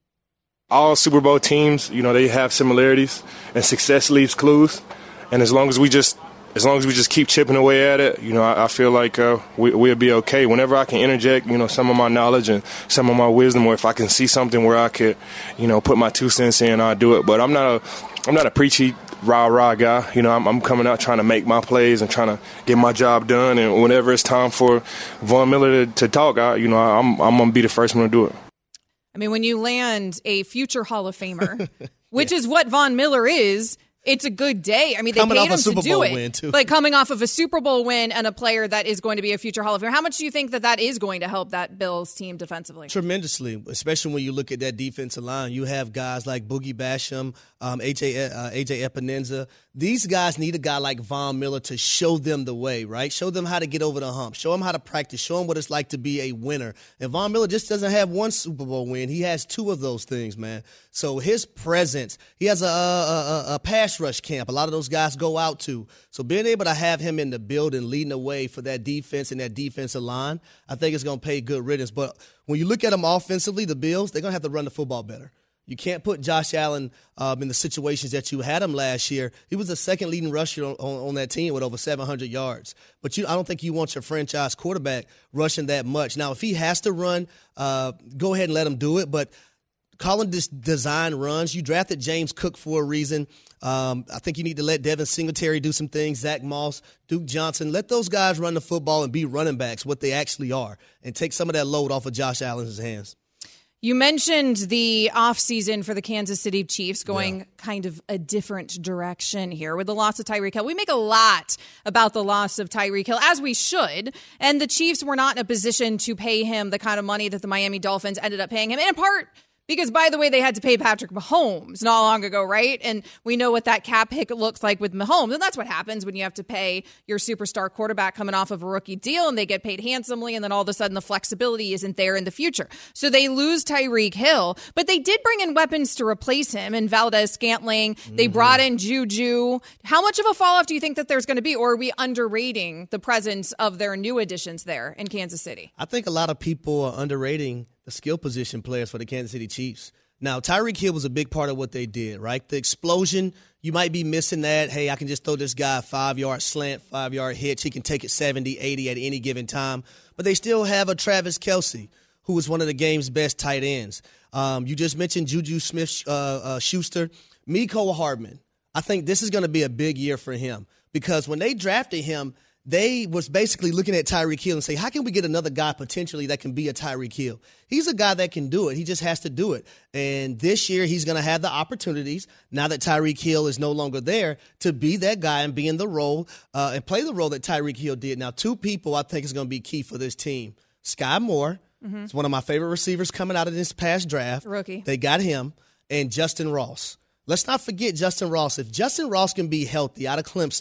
All Super Bowl teams, you know, they have similarities, and success leaves clues. And as long as we just As long as we just keep chipping away at it, you know, I, I feel like uh, we, we'll be okay. Whenever I can interject, you know, some of my knowledge and some of my wisdom, or if I can see something where I could, you know, put my two cents in, I'll do it. But I'm not a, I'm not a preachy, rah-rah guy. You know, I'm, I'm coming out trying to make my plays and trying to get my job done. And whenever it's time for Von Miller to, to talk, I, you know, I'm, I'm going to be the first one to do it. I mean, when you land a future Hall of Famer, which yeah. is what Von Miller is, it's a good day. I mean, they coming paid him Super to do Bowl it. Win too. Like coming off of a Super Bowl win and a player that is going to be a future Hall of Famer. How much do you think that that is going to help that Bills team defensively? Tremendously, especially when you look at that defensive line. You have guys like Boogie Basham, um, A J uh, A J Epineza. These guys need a guy like Von Miller to show them the way, right? Show them how to get over the hump. Show them how to practice. Show them what it's like to be a winner. And Von Miller just doesn't have one Super Bowl win. He has two of those things, man. So his presence, he has a, a, a, a pass rush camp. A lot of those guys go out to. So being able to have him in the building, leading the way for that defense and that defensive line, I think it's going to pay good riddance. But when you look at them offensively, the Bills, they're going to have to run the football better. You can't put Josh Allen um, in the situations that you had him last year. He was the second leading rusher on, on, on that team with over seven hundred yards. But you, I don't think you want your franchise quarterback rushing that much. Now, if he has to run, uh, go ahead and let him do it. But calling this design runs, you drafted James Cook for a reason. Um, I think you need to let Devin Singletary do some things, Zach Moss, Duke Johnson. Let those guys run the football and be running backs, what they actually are, and take some of that load off of Josh Allen's hands. You mentioned the offseason for the Kansas City Chiefs going yeah. kind of a different direction here with the loss of Tyreek Hill. We make a lot about the loss of Tyreek Hill, as we should, and the Chiefs were not in a position to pay him the kind of money that the Miami Dolphins ended up paying him, and in part because, by the way, they had to pay Patrick Mahomes not long ago, right? And we know what that cap hit looks like with Mahomes. And that's what happens when you have to pay your superstar quarterback coming off of a rookie deal and they get paid handsomely. And then all of a sudden the flexibility isn't there in the future. So they lose Tyreek Hill, but they did bring in weapons to replace him in Valdez-Scantling. Mm-hmm. They brought in Juju. How much of a fall off do you think that there's going to be? Or are we underrating the presence of their new additions there in Kansas City? I think a lot of people are underrating the skill position players for the Kansas City Chiefs. Now, Tyreek Hill was a big part of what they did, right? The explosion, you might be missing that. Hey, I can just throw this guy a five-yard slant, five-yard hitch. He can take it seventy, eighty at any given time. But they still have a Travis Kelce, who was one of the game's best tight ends. Um, you just mentioned Juju Smith-Schuster. Uh, uh, Mecole Hardman. I think this is going to be a big year for him because when they drafted him, they was basically looking at Tyreek Hill and say, how can we get another guy potentially that can be a Tyreek Hill? He's a guy that can do it. He just has to do it. And this year he's going to have the opportunities, now that Tyreek Hill is no longer there, to be that guy and be in the role uh, and play the role that Tyreek Hill did. Now, two people I think is going to be key for this team. Sky Moore. Mm-hmm. It's one of my favorite receivers coming out of this past draft. Rookie. They got him. And Justin Ross. Let's not forget Justin Ross. If Justin Ross can be healthy out of Clemson,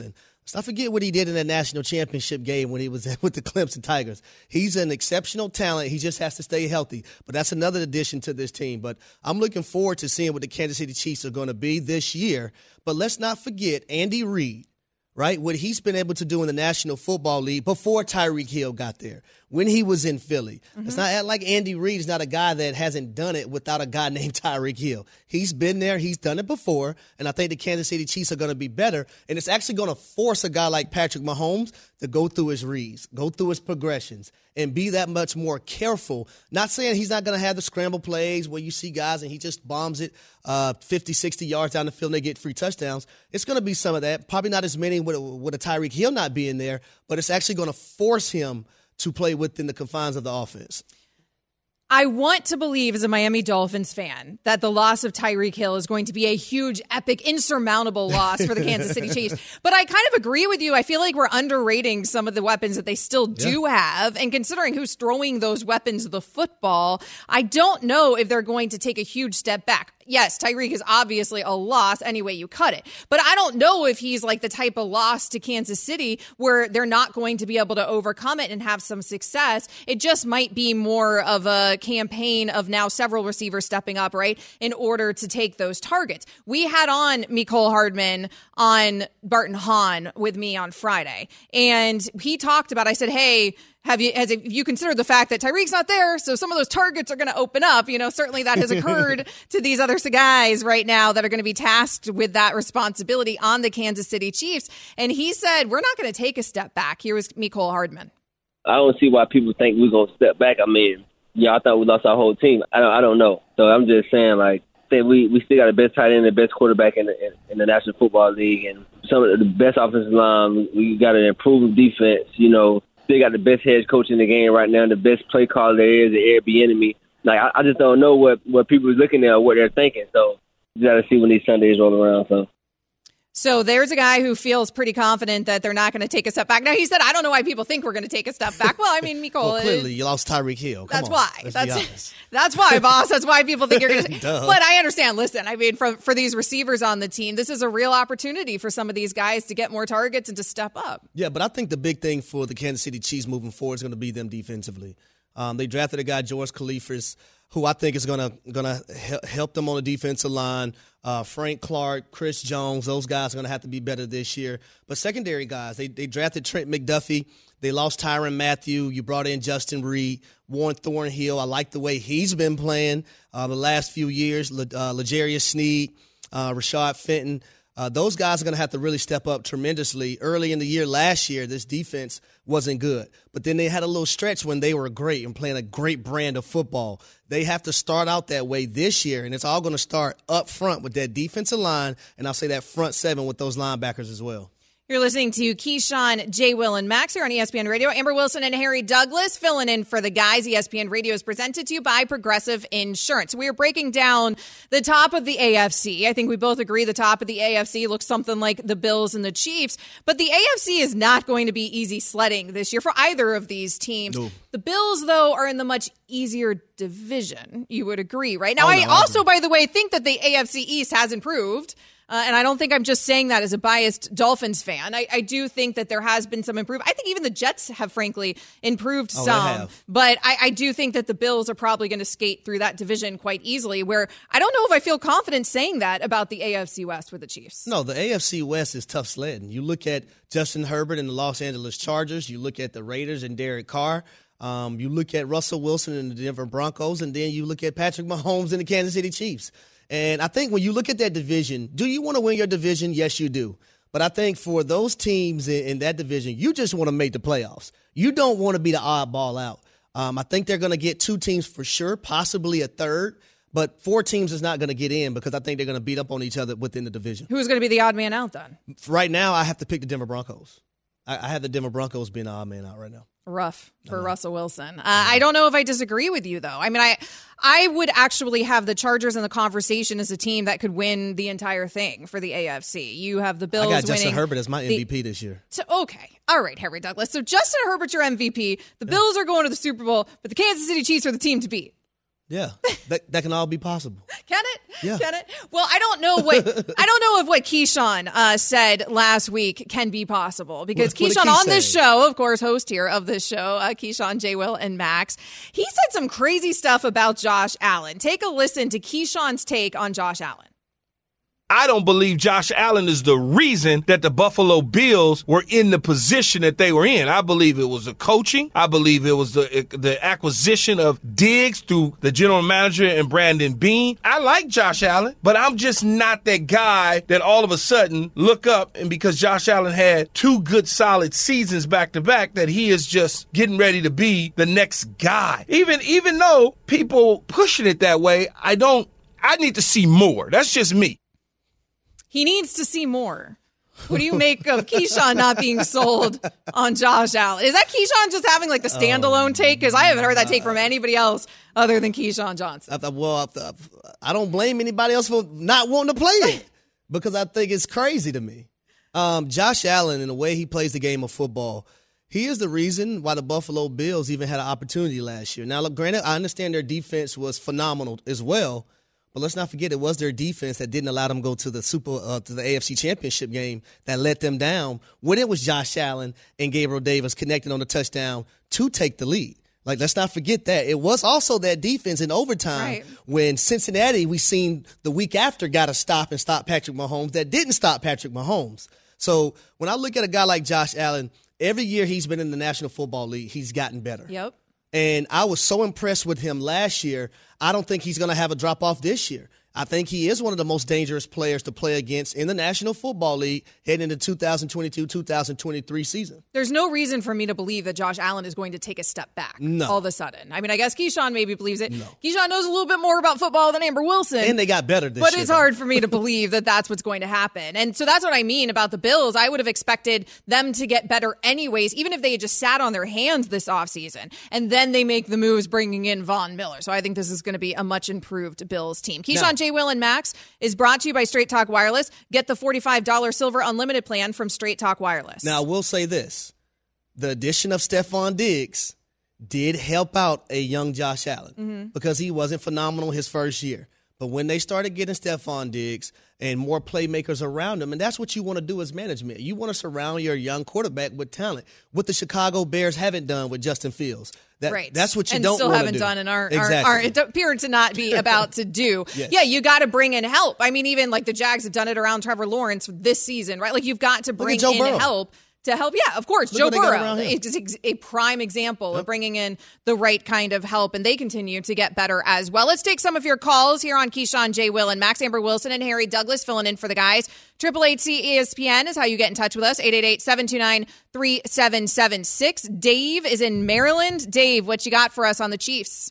Let's not forget what he did in that national championship game when he was with the Clemson Tigers. He's an exceptional talent. He just has to stay healthy. But that's another addition to this team. But I'm looking forward to seeing what the Kansas City Chiefs are going to be this year. But let's not forget Andy Reid, right? What he's been able to do in the National Football League before Tyreek Hill got there, when he was in Philly. Mm-hmm. It's not act like Andy Reid is not a guy that hasn't done it without a guy named Tyreek Hill. He's been there. He's done it before. And I think the Kansas City Chiefs are going to be better. And it's actually going to force a guy like Patrick Mahomes to go through his reads, go through his progressions, and be that much more careful. Not saying he's not going to have the scramble plays where you see guys and he just bombs it uh, fifty, sixty yards down the field and they get free touchdowns. It's going to be some of that. Probably not as many with a, with a Tyreek Hill not being there, but it's actually going to force him to play within the confines of the offense. I want to believe as a Miami Dolphins fan that the loss of Tyreek Hill is going to be a huge, epic, insurmountable loss for the Kansas City Chiefs. But I kind of agree with you. I feel like we're underrating some of the weapons that they still do yeah. have. And considering who's throwing those weapons the football, I don't know if they're going to take a huge step back. Yes, Tyreek is obviously a loss any way you cut it. But I don't know if he's like the type of loss to Kansas City where they're not going to be able to overcome it and have some success. It just might be more of a campaign of now several receivers stepping up, right, in order to take those targets. We had on Mecole Hardman on Barton Hahn with me on Friday, and he talked about, I said, hey, Have you, has you considered the fact that Tyreek's not there, so some of those targets are going to open up? You know, certainly that has occurred to these other guys right now that are going to be tasked with that responsibility on the Kansas City Chiefs. And he said, we're not going to take a step back. Here was Mecole Hardman. I don't see why people think we're going to step back. I mean, yeah, I thought we lost our whole team. I don't, I don't know. So I'm just saying, like, say we, we still got the best tight end, the best quarterback in the, in the National Football League, and some of the best offensive line. We got an improved defense, you know. They got the best head coach in the game right now, the best play caller there is, the Eric Bieniemy. Like, I, I just don't know what, what people are looking at or what they're thinking. So you got to see when these Sundays roll around. So. So there's a guy who feels pretty confident that they're not going to take a step back. Now, he said, I don't know why people think we're going to take a step back. Well, I mean, Mecole. Well, clearly, you lost Tyreek Hill. Come that's on. why. Let's that's that's why, boss. That's why people think you're going to. But I understand. Listen, I mean, for, for these receivers on the team, this is a real opportunity for some of these guys to get more targets and to step up. Yeah, but I think the big thing for the Kansas City Chiefs moving forward is going to be them defensively. Um, they drafted a guy, George Khalifas, who I think is going to going to help them on the defensive line. Uh, Frank Clark, Chris Jones, those guys are going to have to be better this year. But secondary guys, they they drafted Trent McDuffie. They lost Tyrann Mathieu. You brought in Justin Reed, Warren Thornhill. I like the way he's been playing uh, the last few years. Le, uh, L'Jarius Sneed, uh, Rashad Fenton. Uh, those guys are going to have to really step up tremendously. Early in the year last year, this defense wasn't good. But then they had a little stretch when they were great and playing a great brand of football. They have to start out that way this year, and it's all going to start up front with that defensive line, and I'll say that front seven with those linebackers as well. You're listening to Keyshawn, J. Will, and Max here on E S P N Radio. Amber Wilson and Harry Douglas filling in for the guys. E S P N Radio is presented to you by Progressive Insurance. We are breaking down the top of the A F C. I think we both agree the top of the A F C looks something like the Bills and the Chiefs. But the A F C is not going to be easy sledding this year for either of these teams. No. The Bills, though, are in the much easier division. You would agree, right? Now, oh, no, I also, I by the way, think that the A F C East has improved. Uh, and I don't think I'm just saying that as a biased Dolphins fan. I, I do think that there has been some improvement. I think even the Jets have, frankly, improved oh, some. But I, I do think that the Bills are probably going to skate through that division quite easily, where I don't know if I feel confident saying that about the A F C West with the Chiefs. No, the A F C West is tough sledding. You look at Justin Herbert and the Los Angeles Chargers. You look at the Raiders and Derek Carr. Um, you look at Russell Wilson and the Denver Broncos. And then you look at Patrick Mahomes and the Kansas City Chiefs. And I think when you look at that division, do you want to win your division? Yes, you do. But I think for those teams in, in that division, you just want to make the playoffs. You don't want to be the oddball out. Um, I think they're going to get two teams for sure, possibly a third. But four teams is not going to get in because I think they're going to beat up on each other within the division. Who's going to be the odd man out then? Right now, I have to pick the Denver Broncos. I, I have the Denver Broncos being the odd man out right now. Rough for Russell Wilson. Uh, I don't know if I disagree with you, though. I mean, I I would actually have the Chargers in the conversation as a team that could win the entire thing for the A F C. You have the Bills winning. I got Justin winning Herbert as my M V P the, this year. So, okay. All right, Harry Douglas. So Justin Herbert's your M V P. The Bills are going to the Super Bowl, but the Kansas City Chiefs are the team to beat. Yeah, that that can all be possible. Can it? Yeah. Can it? Well, I don't know what I don't know if what Keyshawn uh, said last week can be possible because What- what did Keyshawn Key on say? this show, of course, host here of this show, uh, Keyshawn, J. Will, and Max. He said some crazy stuff about Josh Allen. Take a listen to Keyshawn's take on Josh Allen. I don't believe Josh Allen is the reason that the Buffalo Bills were in the position that they were in. I believe it was the coaching. I believe it was the the acquisition of Diggs through the general manager and Brandon Beane. I like Josh Allen, but I'm just not that guy that all of a sudden look up and because Josh Allen had two good solid seasons back to back that he is just getting ready to be the next guy. Even even though people pushing it that way, I don't I need to see more. That's just me. He needs to see more. What do you make of Keyshawn not being sold on Josh Allen? Is that Keyshawn just having like the standalone oh, take? Because I haven't heard that take from anybody else other than Keyshawn Johnson. I thought, well, I don't blame anybody else for not wanting to play it because I think it's crazy to me. Um, Josh Allen, in the way he plays the game of football, he is the reason why the Buffalo Bills even had an opportunity last year. Now, look, granted, I understand their defense was phenomenal as well. But let's not forget, it was their defense that didn't allow them to go to the Super uh, to the A F C Championship game that let them down when it was Josh Allen and Gabriel Davis connected on the touchdown to take the lead. Like, let's not forget that. It was also that defense in overtime right. when Cincinnati, we seen the week after, got to stop and stop Patrick Mahomes that didn't stop Patrick Mahomes. So when I look at a guy like Josh Allen, every year he's been in the National Football League, he's gotten better. Yep. And I was so impressed with him last year. I don't think he's going to have a drop-off this year. I think he is one of the most dangerous players to play against in the National Football League heading into two thousand twenty-two two thousand twenty-three season. There's no reason for me to believe that Josh Allen is going to take a step back no. all of a sudden. I mean, I guess Keyshawn maybe believes it. No. Keyshawn knows a little bit more about football than Amber Wilson. And they got better this but year. But it's though. hard for me to believe that that's what's going to happen. And so that's what I mean about the Bills. I would have expected them to get better anyways, even if they had just sat on their hands this offseason. And then they make the moves bringing in Von Miller. So I think this is going to be a much improved Bills team. Keyshawn, now, J. Will, and Max is brought to you by Straight Talk Wireless. Get the forty-five dollars Silver Unlimited plan from Straight Talk Wireless. Now, I will say this. The addition of Stephon Diggs did help out a young Josh Allen mm-hmm. because he wasn't phenomenal his first year. But when they started getting Stephon Diggs and more playmakers around him, and that's what you want to do as management. You want to surround your young quarterback with talent. What the Chicago Bears haven't done with Justin Fields. That, right. That's what you and don't still want haven't to do. done and aren't, exactly. aren't, aren't appear to not be about to do. Yes. Yeah, you got to bring in help. I mean, even like the Jags have done it around Trevor Lawrence this season, right? Like you've got to bring in Burrow. help. To help, yeah, of course, Look Joe Burrow is a prime example yep. of bringing in the right kind of help, and they continue to get better as well. Let's take some of your calls here on Keyshawn, J. Will, and Max. Amber Wilson and Harry Douglas filling in for the guys. Triple eight C E S P N is how you get in touch with us. eight eight eight, seven two nine, three seven seven six. Dave is in Maryland. Dave, what you got for us on the Chiefs?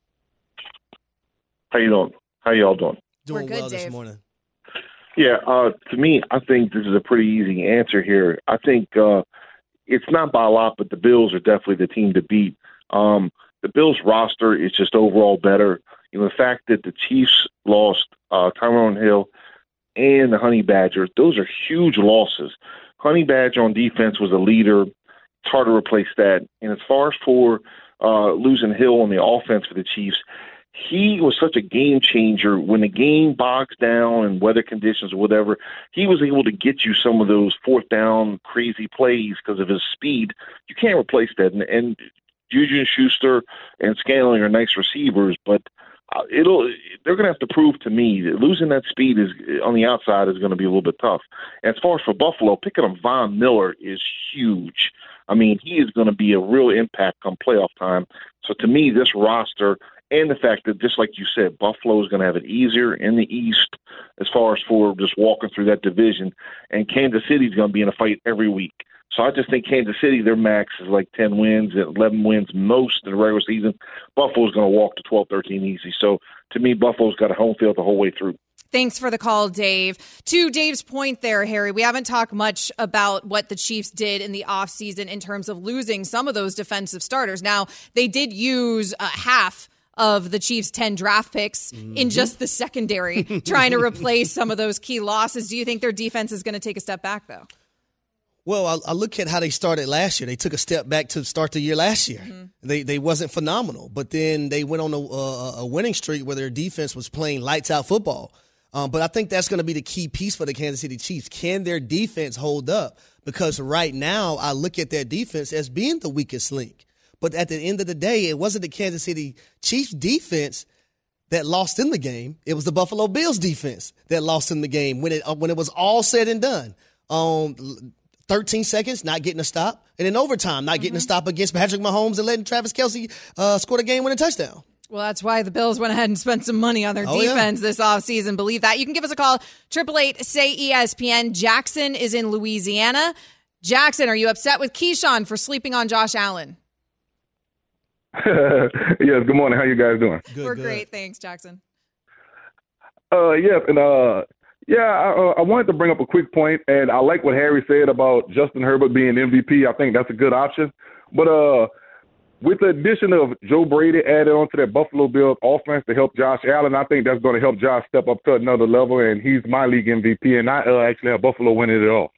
How you doing? How y'all doing? Doing We're good, well Dave. this morning. Yeah, uh, to me, I think this is a pretty easy answer here. I think uh, it's not by a lot, but the Bills are definitely the team to beat. Um, the Bills roster is just overall better. You know, the fact that the Chiefs lost uh, Tyrone Hill and the Honey Badger, those are huge losses. Honey Badger on defense was a leader. It's hard to replace that. And as far as for uh, losing Hill on the offense for the Chiefs, he was such a game changer when the game bogs down and weather conditions or whatever. He was able to get you some of those fourth down crazy plays because of his speed. You can't replace that. And, and Juju Schuster and Scanlon are nice receivers, but uh, it'll they're going to have to prove to me that losing that speed is on the outside is going to be a little bit tough. And as far as for Buffalo, picking up Von Miller is huge. I mean, he is going to be a real impact come playoff time. So to me, this roster – and the fact that, just like you said, Buffalo is going to have it easier in the East as far as for just walking through that division. And Kansas City is going to be in a fight every week. So I just think Kansas City, their max is like ten wins, eleven wins most in the regular season. Buffalo's going to walk to twelve thirteen easy. So to me, Buffalo's got a home field the whole way through. Thanks for the call, Dave. To Dave's point there, Harry, we haven't talked much about what the Chiefs did in the offseason in terms of losing some of those defensive starters. Now, they did use uh, half of the Chiefs' ten draft picks mm-hmm. in just the secondary, trying to replace some of those key losses. Do you think their defense is going to take a step back, though? Well, I, I look at how they started last year. They took a step back to start the year last year. Mm-hmm. They they wasn't phenomenal, but then they went on a, a, a winning streak where their defense was playing lights out football. Um, but I think that's going to be the key piece for the Kansas City Chiefs. Can their defense hold up? Because right now I look at their defense as being the weakest link. But at the end of the day, it wasn't the Kansas City Chiefs defense that lost in the game. It was the Buffalo Bills defense that lost in the game when it when it was all said and done. Um, thirteen seconds, not getting a stop. And in overtime, not getting mm-hmm. a stop against Patrick Mahomes and letting Travis Kelce uh, score the game-winning touchdown. Well, that's why the Bills went ahead and spent some money on their oh, defense yeah. this offseason. Believe that. You can give us a call, eight eight eight, S A Y, E S P N. Jackson is in Louisiana. Jackson, are you upset with Keyshawn for sleeping on Josh Allen? Yes, good morning. How you guys doing? Good, We're good. Great. Thanks, Jackson. Uh, yes, and uh, yeah, I, uh, I wanted to bring up a quick point, and I like what Harry said about Justin Herbert being M V P. I think that's a good option. But uh, with the addition of Joe Brady added onto that Buffalo Bills offense to help Josh Allen, I think that's going to help Josh step up to another level, and he's my league M V P, and I uh, actually have Buffalo winning it all.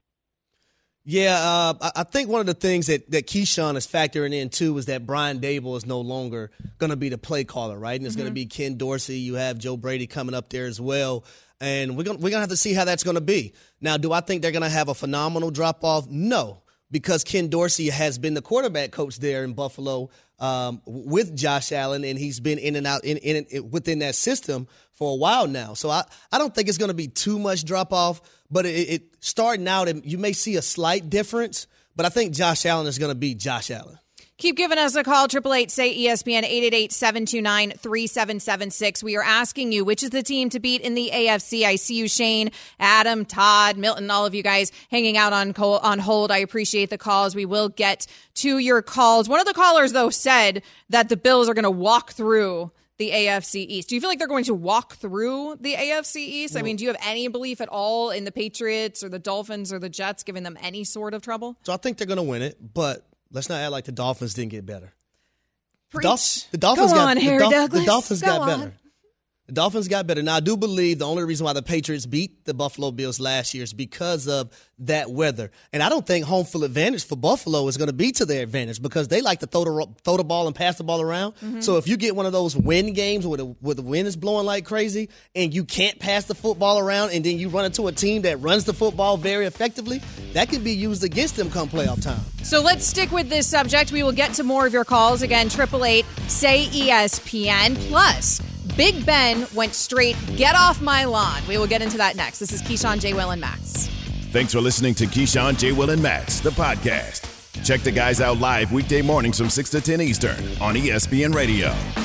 Yeah, uh, I think one of the things that, that Keyshawn is factoring in, too, is that Brian Dable is no longer going to be the play caller, right? And it's mm-hmm. going to be Ken Dorsey. You have Joe Brady coming up there as well. And we're going we're gonna have to see how that's going to be. Now, do I think they're going to have a phenomenal drop-off? No, because Ken Dorsey has been the quarterback coach there in Buffalo um, with Josh Allen, and he's been in and out in, in, in within that system for a while now. So I, I don't think it's going to be too much drop-off. But it, it starting out, you may see a slight difference, but I think Josh Allen is going to be Josh Allen. Keep giving us a call, eight eight eight, S A Y, E S P N, eight eight eight, seven two nine, three seven seven six. We are asking you, which is the team to beat in the A F C? I see you, Shane, Adam, Todd, Milton, all of you guys hanging out on on hold. I appreciate the calls. We will get to your calls. One of the callers, though, said that the Bills are going to walk through the A F C East. Do you feel like they're going to walk through the A F C East? I mean, do you have any belief at all in the Patriots or the Dolphins or the Jets giving them any sort of trouble? So I think they're going to win it, but let's not act like the Dolphins didn't get better. Preach. The, Dolph- the Dolphins Go got on, Harry the, Dolph- Douglas. the Dolphins Go got on. better. The Dolphins got better. Now, I do believe the only reason why the Patriots beat the Buffalo Bills last year is because of that weather. And I don't think home field advantage for Buffalo is going to be to their advantage because they like to throw the throw the ball and pass the ball around. Mm-hmm. So if you get one of those wind games where the, where the wind is blowing like crazy and you can't pass the football around and then you run into a team that runs the football very effectively, that could be used against them come playoff time. So let's stick with this subject. We will get to more of your calls. Again, eight eight eight, S A Y, E S P N. Plus, Big Ben went straight, get off my lawn. We will get into that next. This is Keyshawn, J. Will, and Max. Thanks for listening to Keyshawn, J. Will, and Max, the podcast. Check the guys out live weekday mornings from six to ten Eastern on E S P N Radio.